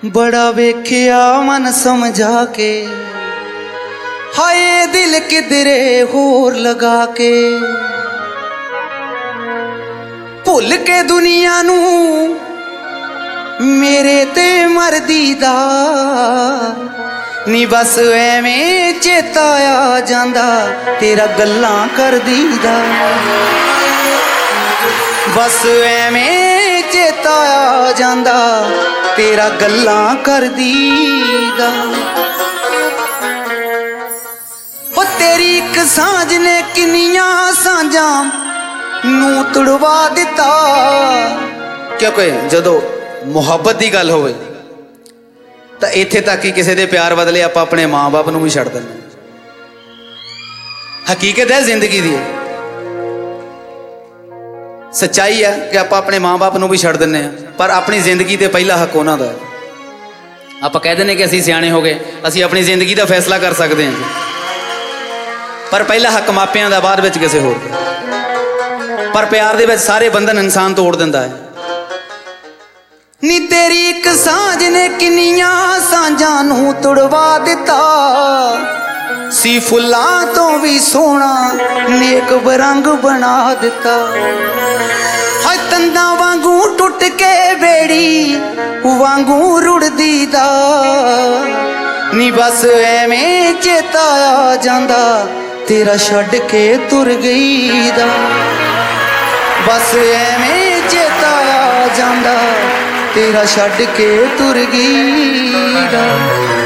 बड़ा वेख्या मन समझा के, हाय दिल किधरे होर लगा के, भुल के दुनिया नू मेरे ते मरदी दा नी बस एवें चेता आ जांदा तेरा गल्लां करदी दा, बस एवें चेता आ जांदा तेरा गल्लां करदी दा। ओ तेरी एक सांझ ने किन्नियां सांझां नू तुड़वा दिता, क्योंकि जदों मुहब्बत की गल होवे तो इत्थे तक ही किसी के प्यार बदले आप अपने माँ बाप नूं भी छड्ड दिंदे। हकीकत है जिंदगी दी, सच्चाई है कि आप अपने माँ बाप नूं भी छड्ड दिंदे, पर अपनी जिंदगी ते पहला हक उन्हां दा। आप कह दिंदे कि असीं सियाणे हो गए, असीं अपनी जिंदगी का फैसला कर सकते हैं, पर पहला हक मापियां दा, बाद विच किसी होर दा। पर प्यार दे विच सारे बंधन इंसान तोड़ दिंदा है। नी तेरी एक सांझ ने किन्नियां सांझां नू तुड़वा दिता, सी फुल्लां तो भी सोहना नेक बरंग बना दिता। हाय तंदा वांगू टुट के बेड़ी वांगू रुड़दी दा, नी बस एवें चेता आ जांदा तेरा छड्ड के तुर गई दा, बस एवें चेता आ जांदा तेरा छड्ड के तुर गई दा।